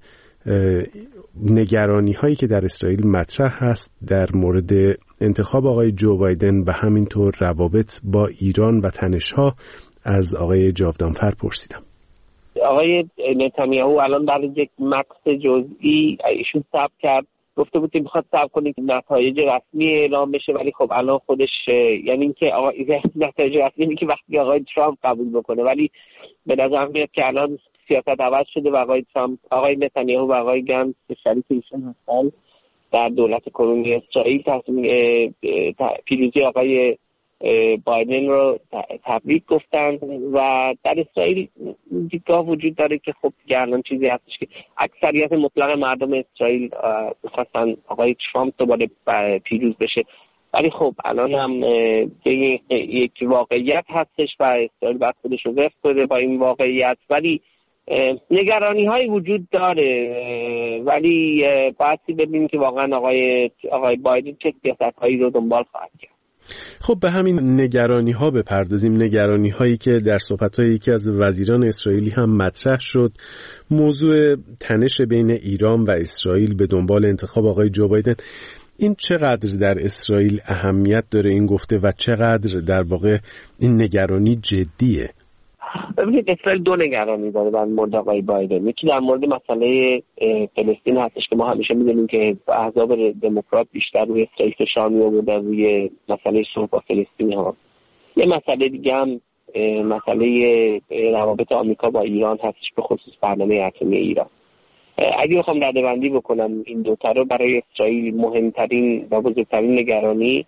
نگرانی هایی که در اسرائیل مطرح هست در مورد انتخاب آقای جو بایدن و همینطور روابط با ایران و تنش‌ها از آقای جاودانفر پرسیدم. آقای نتانیاهو الان برای یک مقص جزئی ایشون ثبت کرد، گفته بود که میخواد ثبت کنه که نتایج رسمی اعلام بشه، ولی خب الان خودش یعنی اینکه آقا نتایج رسمی اینه که وقتی آقای ترامپ قبول بکنه، ولی به نظر میاد که الان سیاست عوض شده و آقای ترامپ، آقای نتانیاهو و آقای گنتس که شریک ایشون هستن در دولت کنونی اسرائیل تصمیم پیروزی آقای بایدن رو تبریک گفتن و در اسرائیل دیدگاه وجود داره که خب الان چیزی هستش که اکثریت مطلق مردم اسرائیل می‌خواستن آقای ترامپ دوباره پیروز بشه، ولی خب الان هم یک واقعیت هستش و اسرائیل باید خودش رو وفق کنه با این واقعیت، ولی نگرانی هایی وجود داره، ولی باید ببینیم که واقعا آقای آقای بایدن چه سیاست هایی رو دنبال خواهد کرد. خب به همین نگرانی ها بپردازیم، نگرانی هایی که در صحبت های یکی از وزیران اسرائیلی هم مطرح شد، موضوع تنش بین ایران و اسرائیل به دنبال انتخاب آقای جو بایدن. این چقدر در اسرائیل اهمیت داره این گفته و چقدر در واقع این نگرانی جدیه؟ ببینید اسرائیل دو نگرانی داره در مورد آقای بایدن. یکی در مورد مسئله فلسطین هستش که ما همیشه می‌دونیم که احزاب دموکرات بیشتر روی اسرائیل فشار می‌آوردن روی مسئله صلح با فلسطین ها. یه مسئله دیگه هم مسئله روابط آمریکا با ایران هستش، به خصوص برنامه اتمی ایران. اگه بخوام رده‌بندی بکنم این دو تا رو، برای اسرائیل مهمترین و بزرگترین نگرانی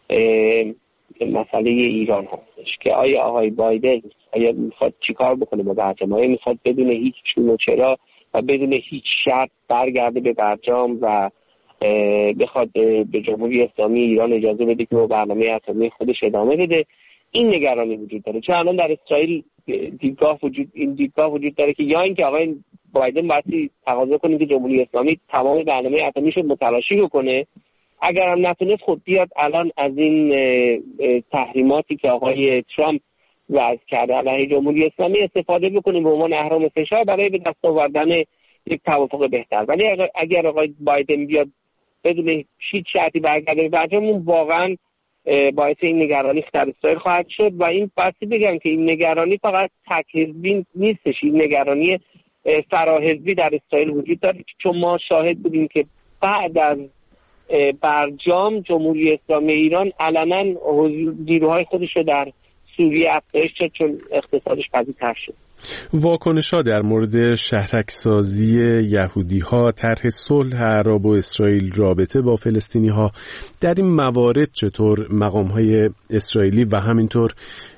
مسئله ایران هستش که آیا آقای بایدن آیا میخواد چیکار بکنه با برجام، آیا میخواد بدون هیچ چون و چرا و بدون هیچ شرط برگرده به برجام و بخواد به جمهوری اسلامی ایران اجازه بده که با برنامه اتمی خودش ادامه بده. این نگرانی وجود داره، چون الان در اسرائیل دیدگاه وجود این دیدگاه وجود داره که یا اینکه آقای بایدن باید تقاضا کنه که جمهوری اسلامی تمام برنامه اتمیشو متلاشی بکنه، اگر هم نتونست خود بیاد الان از این تحریماتی که آقای ترامپ وضع کرده علیه جمهوری اسلامی استفاده بکنه به عنوان اهرم فشار برای به دست آوردن یک توافق بهتر. ولی اگر آقای بایدن بیاد بدون هیچ شرطی برگرده به برجام، واقعا باعث این نگرانی در اسرائیل خواهد شد و این بحثی بگم که این نگرانی فقط تک حزبی نیستش، این نگرانی فراحزبی در اسرائیل وجود داره، چون ما شاهد بودیم که بعد از برجام جمهوری اسلامی ایران علنا نیروهای خودش رو در سوریه افزایش شد چون اقتصادش قوی‌تر شد. واکنش‌ها در مورد شهرک‌سازی یهودی‌ها، طرح صلح عرب و اسرائیل، رابطه با فلسطینی‌ها، در این موارد چطور مقام‌های اسرائیلی و همینطور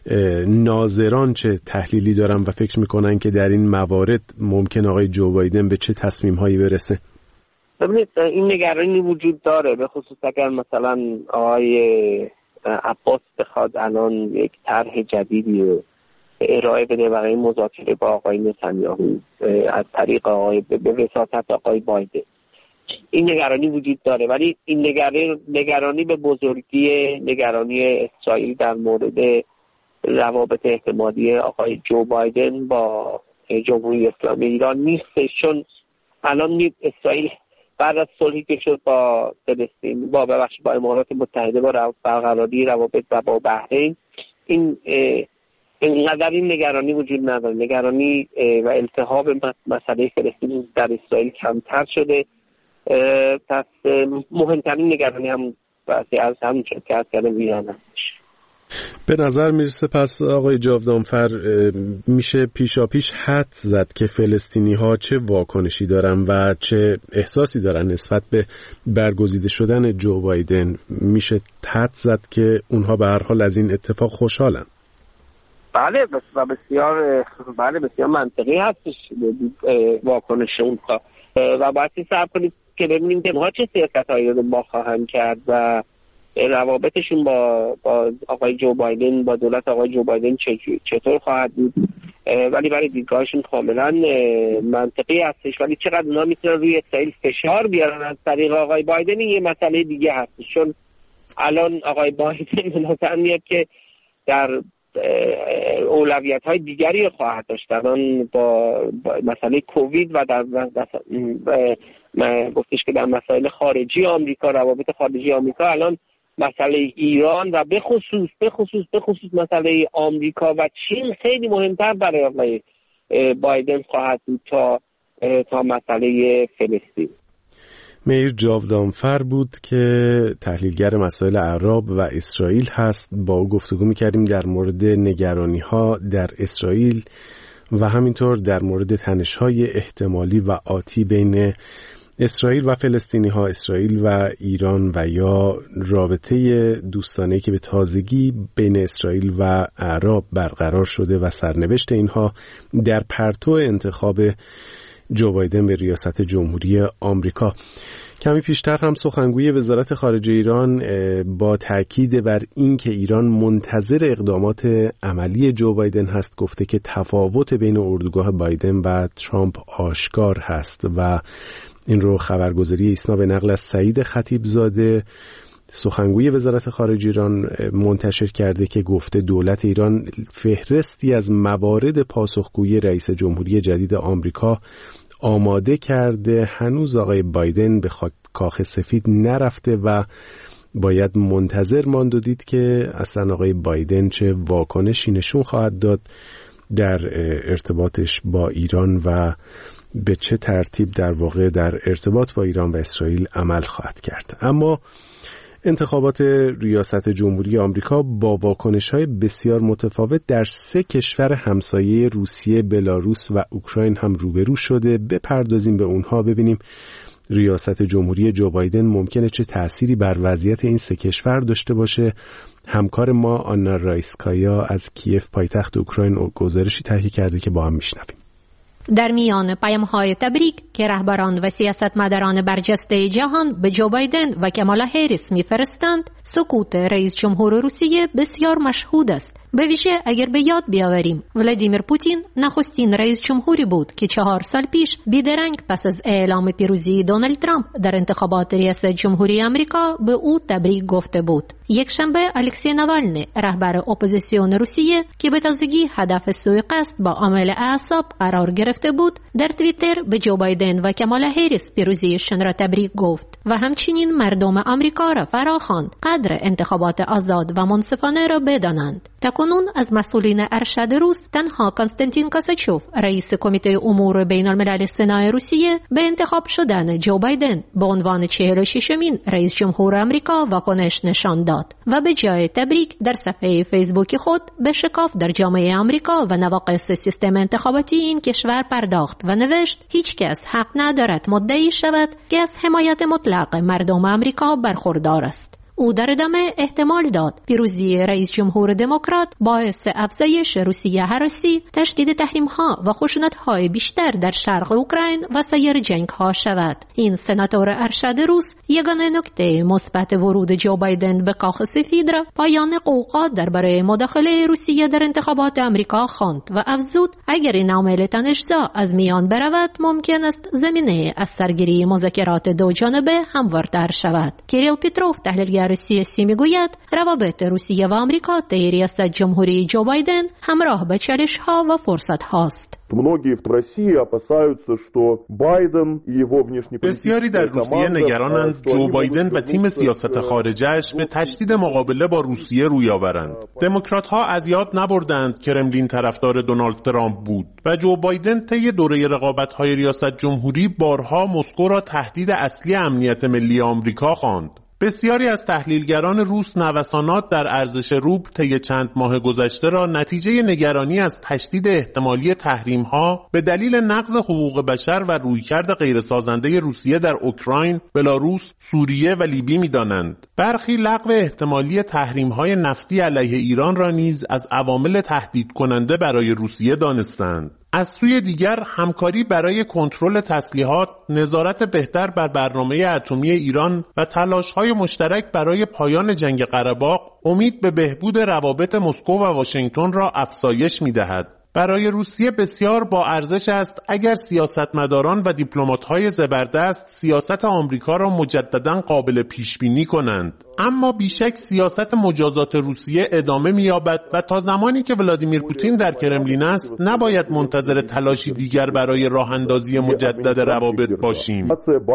ناظران چه تحلیلی دارن و فکر می‌کنن که در این موارد ممکن آقای جو بایدن به چه تصمیم‌هایی برسه؟ ببینید این نگرانی وجود داره، به خصوص اگر مثلا آقای عباس بخواد الان یک طرح جدیدی رو ارائه بده برای مذاکره با آقای نتانیاهو از طریق آقای به وساطت آقای بایدن. این نگرانی وجود داره، ولی این نگرانی نگرانی به بزرگی نگرانی اسرائیل در مورد روابط احتمالی آقای جو بایدن با جمهوری اسلامی ایران نیست، چون الان اسرائیل بعد از صلحی که شد با فلسطین با ببخشید با امارات متحده با برقراری روابط و با بحرین، این اینقدر این نگرانی وجود نداره. نگرانی و التهاب مسئله فلسطین در اسرائیل کمتر شده. پس مهمترین نگرانی هم واسه از همون شد که از کردم ایران هستش. به نظر میرسه پس آقای جاودانفر میشه پیشا پیش حد زد که فلسطینی ها چه واکنشی دارن و چه احساسی دارن نسبت به برگزیده شدن جو بایدن. میشه حد زد که اونها به هر حال از این اتفاق خوشحالن. بله و بسیار بله بسیار منطقی هستش واکنش اونها و باید صبر کنید که ببینیم که ما چه سیاست‌هایی رو ما خواهیم کرد و روابطشون با با آقای جو بایدن با دولت آقای جو بایدن چطور خواهد بود. ولی برای دیدگاهشون کاملا منطقی هستش، ولی چقدر اونا میتونن روی اسرائیل فشار بیارن از طریق آقای بایدن یه مسئله دیگه هستش، چون الان آقای بایدن به نظر میاد که در اولویت‌های دیگری خواهد داشت. الان با, با مسئله کووید و در گفتش که در مسائل خارجی آمریکا، روابط خارجی آمریکا، الان مسئله ایران و به خصوص به خصوص به خصوص مسئله آمریکا و چین خیلی مهمتر برای آقای بایدن خواهد بود تا تا مسئله فلسطین. میر جاودانفر بود که تحلیلگر مسائل عرب و اسرائیل هست. با او گفتگو می‌کردیم در مورد نگرانی‌ها در اسرائیل و همینطور در مورد تنش‌های احتمالی و آتی بین اسرائیل و فلسطینی‌ها، اسرائیل و ایران و یا رابطه دوستانه‌ای که به تازگی بین اسرائیل و عرب برقرار شده و سرنوشت اینها در پرتو انتخاب جو بایدن به ریاست جمهوری آمریکا. کمی پیشتر هم سخنگوی وزارت خارجه ایران با تاکید بر این که ایران منتظر اقدامات عملی جو بایدن هست گفته که تفاوت بین اردوگاه بایدن و ترامپ آشکار هست و این رو خبرگزاری ایسنا به نقل از سعید خطیبزاده سخنگوی وزارت خارجه ایران منتشر کرده که گفته دولت ایران فهرستی از موارد پاسخگویی رئیس جمهوری جدید آمریکا آماده کرده. هنوز آقای بایدن به کاخ سفید نرفته و باید منتظر ماند و دید که اصلا آقای بایدن چه واکنشی نشون خواهد داد در ارتباطش با ایران و به چه ترتیب در واقع در ارتباط با ایران و اسرائیل عمل خواهد کرد. اما انتخابات ریاست جمهوری آمریکا با واکنش‌های بسیار متفاوت در سه کشور همسایه روسیه، بلاروس و اوکراین هم روبرو شده. بپردازیم به اونها ببینیم ریاست جمهوری جو بایدن ممکنه چه تأثیری بر وضعیت این سه کشور داشته باشه. همکار ما آنا رایسکایا از کیف پایتخت اوکراین گزارشی تهیه کرده که با هم میشنویم. در میان پیام‌های تبریک که رهبران و سیاستمداران برجسته جهان به جو بایدن و کامالا هریس می‌فرستند، سکوت رئیس جمهور روسیه بسیار مشهود است. به ویژه اگر به یاد بیاوریم ولادیمیر پوتین نخستین رئیس جمهوری بود که چهار سال پیش بیدرنگ پس از اعلام پیروزی دونالد ترامپ در انتخابات ریاست جمهوری آمریکا به او تبریک گفته بود. یک شنبه الکسی ناوالنی رهبر اپوزیسیون روسیه که به تازگی هدف سوءقصد با عامل اعصاب قرار گرفته بود، در توییتر به جو بایدن و کامالا هریس پیروزیشان را تبریک گفت و همچنین مردم آمریکا را فراخواند قدر انتخابات آزاد و منصفانه را بدانند. تا تاکنون از مسئولین ارشد روس تنها کنستانتین کاساچوف رئیس کمیته امور بین الملل سنا روسیه به انتخاب شدن جو بایدن به عنوان چهل و ششمین رئیس جمهور آمریکا واکنش نشان داد و به جای تبریک در صفحه فیسبوک خود به شکاف در جامعه آمریکا و نواقص سیستم انتخاباتی این کشور پرداخت و نوشت هیچ کس حق ندارد مدعی شود که از حمایت مطلق مردم آمریکا برخوردار است. او در ادامه احتمال داد پیروزی رئیس جمهور دموکرات باعث افزایش روسیه هراسی، تشدید تحریم‌ها و خشونت‌های بیشتر در شرق اوکراین و سایر جنگ‌ها شود. این سناتور ارشد روس یگانه نکته مثبت ورود جو بایدن به کاخ سفید را پایان قوقا درباره مداخله روسیه در انتخابات آمریکا خواند و افزود اگر این عامل تنش‌زا از میان برود ممکن است زمینه از سرگیری مذاکرات دو جانبه هموارتر شود. کیریل پیتروف تحلیلگر سیاسی میگوید روابط روسیه و آمریکا طی ریاست جمهوری جو بایدن همراه به چالش‌ها و فرصت‌هاست. بسیاری در روسیه نگرانند جو بایدن و تیم سیاست خارجه‌اش به تشدید مقابله با روسیه روی آورند. دموکرات‌ها از یاد نبردند کرملین طرفدار دونالد ترامپ بود و جو بایدن طی دوره رقابت‌های ریاست جمهوری بارها مسکو را تهدید اصلی امنیت ملی آمریکا خواند. بسیاری از تحلیلگران روس نوسانات در ارزش روبل طی چند ماه گذشته را نتیجه نگرانی از تشدید احتمالی تحریم‌ها به دلیل نقض حقوق بشر و رویکرد غیرسازنده روسیه در اوکراین، بلاروس، سوریه و لیبی می‌دانند. برخی لغو احتمالی تحریم‌های نفتی علیه ایران را نیز از عوامل تهدید کننده برای روسیه دانستند. از سوی دیگر همکاری برای کنترل تسلیحات، نظارت بهتر بر برنامه اتمی ایران و تلاش‌های مشترک برای پایان جنگ قره‌باغ امید به بهبود روابط مسکو و واشنگتن را افزایش می‌دهد. برای روسیه بسیار با ارزش است اگر سیاستمداران و دیپلمات‌های زبردست سیاست آمریکا را مجدداً قابل پیش‌بینی کنند. اما بیشک سیاست مجازات روسیه ادامه می‌یابد و تا زمانی که ولادیمیر پوتین در کرملین است نباید منتظر تلاشی دیگر برای راه‌اندازی مجدد روابط باشیم.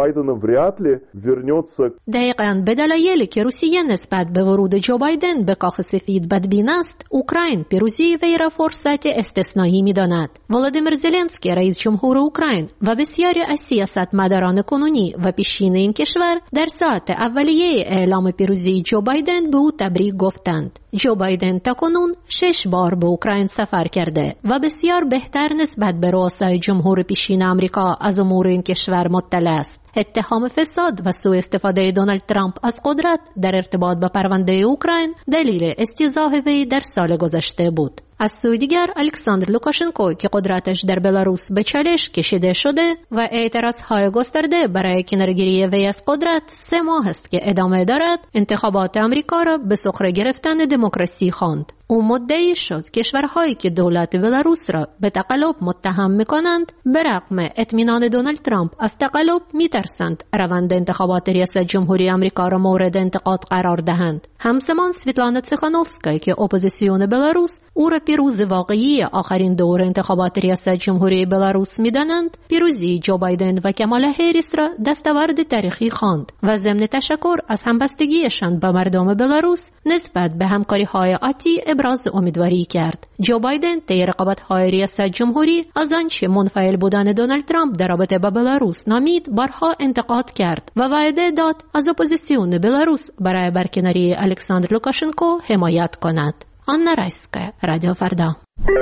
دقیقاً به دلایلی که روسیه نسبت به ورود جو بایدن به کاخ سفید بدبین است، اوکراین پیروزی وی را فرصت استثنایی می‌داند. ولادیمیر زلنسکی رئیس جمهور اوکراین و بسیاری از سیاستمداران کنونی و پیشین این کشور در ساعت اولیه اعلام پیروزی جو بایدن به او تبریک گفتند. جو بایدن تاکنون شش بار به اوکراین سفر کرده و بسیار بهتر نسبت به رؤسای جمهور پیشین آمریکا از امور این کشور مطلع است. اتهام فساد و سوء استفاده دونالد ترامپ از قدرت در ارتباط با پرونده اوکراین دلیل استیضاح وی در سال گذشته بود. از سوی دیگر الکساندر لوکاشنکو که قدرتش در بلاروس به چالش کشیده شده و اعتراضهای گسترده برای کنارگیری وی از قدرت سه ماه است که ادامه دارد، انتخابات آمریکا را به سخره گرفتن دموکراسی خواند. او مدعی شد کشورهایی که دولت بلاروس را به تقلب متهم می‌کنند به رغم اطمینان دونالد ترامپ از تقلب می‌ترسند روند انتخابات ریاست جمهوری آمریکا را مورد انتقاد قرار دهند. همزمان سویتلانا تیخانوفسکای که اپوزیسیون بلاروس او را پیروز واقعی آخرین دور انتخابات ریاست جمهوری بلاروس می‌دانند، پیروزی جو بایدن و کامالا هریس را دستاورد تاریخی خواند و ضمن تشکر از همبستگیشان با مردم بلاروس نسبت به همکاری‌های آتی ابراز امیدواری کرد. جو بایدن طی رقابت‌های ریاست جمهوری از آنچه منفعل بودن دونالد ترامپ در رابطه با بلاروس نامید بارها انتقاد کرد و وعده داد از اپوزیسیون بلاروس برای برکناری الکساندر لوکاشنکو حمایت کند. آنا رایسکا، رادیو فردا.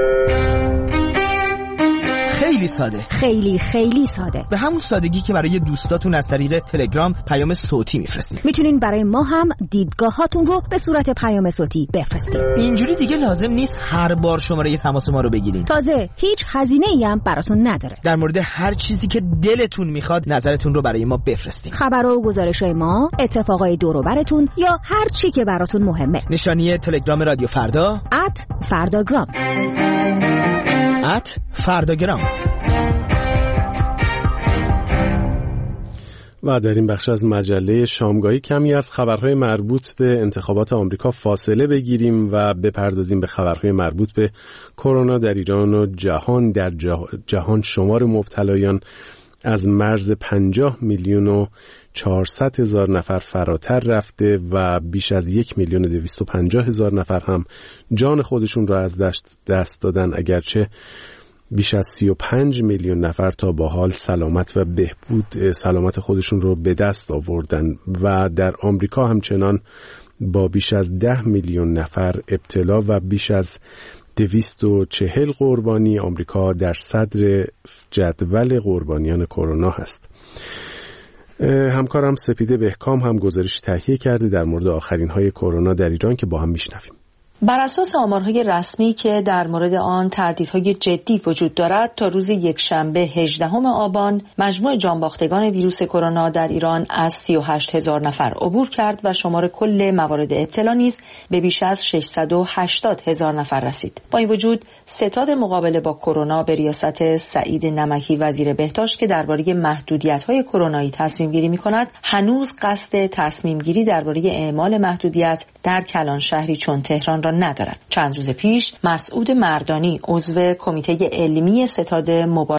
خیلی ساده، خیلی خیلی ساده، به همون سادگی که برای دوستاتون از طریق تلگرام پیام صوتی میفرستید. میتونین برای ما هم دیدگاهاتون رو به صورت پیام صوتی بفرستید. اینجوری دیگه لازم نیست هر بار شماره تماس ما رو بگیرین. تازه هیچ هزینه‌ای هم براتون نداره. در مورد هر چیزی که دلتون میخواد نظرتون رو برای ما بفرستید. خبرها و گزارش‌های ما، اتفاقای دور و براتون یا هر چی که براتون مهمه. نشانی تلگرام رادیو فردا ات فرداگرام ات فرداگرام. و در این بخش از مجله شامگاهی کمی از خبرهای مربوط به انتخابات آمریکا فاصله بگیریم و بپردازیم به خبرهای مربوط به کرونا در ایران و جهان. در جهان شمار مبتلایان از مرز پنجاه میلیون و چهارصد هزار نفر فراتر رفته و بیش از یک میلیون و دویست و پنجاه هزار نفر هم جان خودشون را از دست, دست دادن، اگرچه بیش از سی و پنج میلیون نفر تا به حال سلامت و بهبود سلامت خودشون رو به دست آوردن و در آمریکا همچنان با بیش از ده میلیون نفر ابتلا و بیش از دویست و چهل قربانی، آمریکا در صدر جدول قربانیان کرونا هست. همکارم سپیده بهکام هم گزارش تهیه کرده در مورد آخرین های کرونا در ایران که با هم میشنویم. بر اساس آمارهای رسمی که در مورد آن تردیدهای جدی وجود دارد، تا روز یکشنبه هجدهم آبان مجموع جانباختگان ویروس کرونا در ایران از سی و هشت هزار نفر عبور کرد و شمار کل موارد ابتلا نیز به بیش از ششصد و هشتاد هزار نفر رسید. با این وجود ستاد مقابله با کرونا به ریاست سعید نمکی وزیر بهداشت که درباره محدودیت‌های کرونایی تصمیم گیری می‌کند، هنوز قصد تصمیم گیری درباره اعمال محدودیت در کلان شهری چون تهران را ندارد. چند روز پیش مسعود مردانی عضو کمیته علمی ستاد مبارزه